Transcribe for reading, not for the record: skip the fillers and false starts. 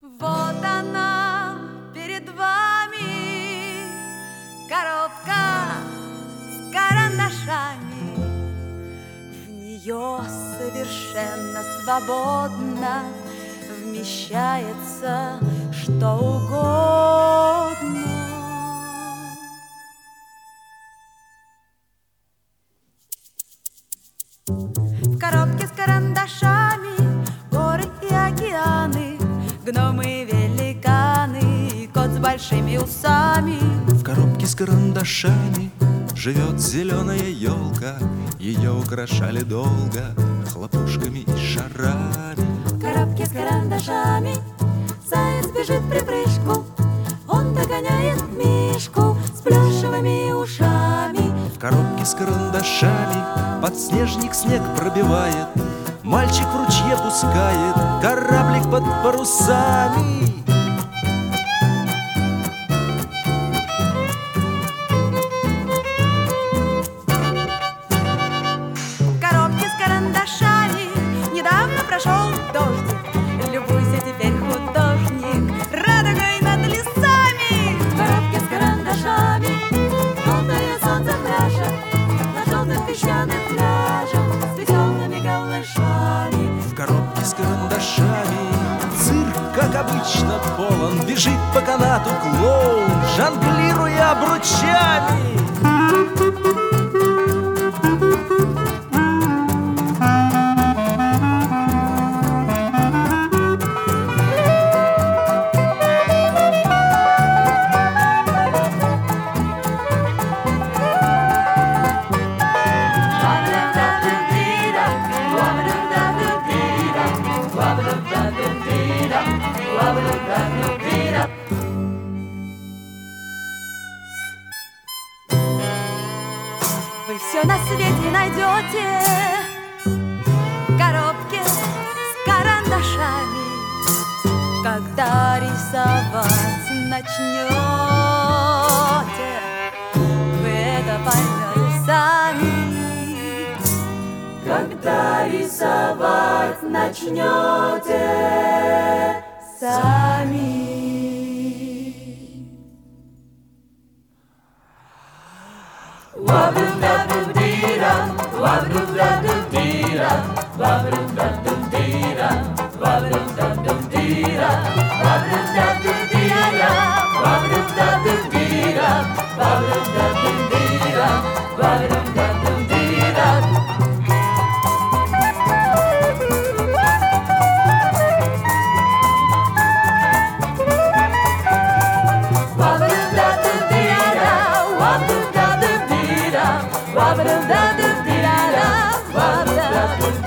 Вот она перед вами, коробка с карандашами. В нее совершенно свободно вмещается что угодно. В коробке с карандашами горы и океаны, гномы и великаны, и кот с большими усами. В коробке с карандашами живет зеленая елка, ее украшали долго хлопушками и шарами. В коробке с карандашами заяц бежит в припрыжку, он догоняет мишку с плюшевыми ушами. В коробке с карандашами подснежник снег пробивает, мальчик в ручье пускает кораблик под парусами. В коробке с карандашами недавно прошел дождик, любуйся теперь, художник, радугой над лесами. В коробке с карандашами желтое солнце пляшет на желтых песчаных пляжах с веселыми голышами. В коробке с карандашами цирк, как обычно, полон. Бежит по канату клоун, жонглируя обручами. Вы все на свете найдете в коробке с карандашами, когда рисовать начнете. Вы это поймете сами, когда рисовать начнете сами. Wa-ba-dum-da-dum-dee-da, wa-ba-dum-da-dum-dee-da, wa-ba-dum-da-dum-dee-da, wa-ba-dum-da-dum-dee-da, wa-ba-dum-da-dum-dee-da, wa-ba-dum-da-dum-dee-da, wa-ba-dum-da-dum-dee-da, wa-ba-dum-da-dum-dee-da. Wa-ba-dum-da-dum-dee-da, wa-ba-dum-da-dum-dee-da, wa-ba-dum-da-dum-dee-da.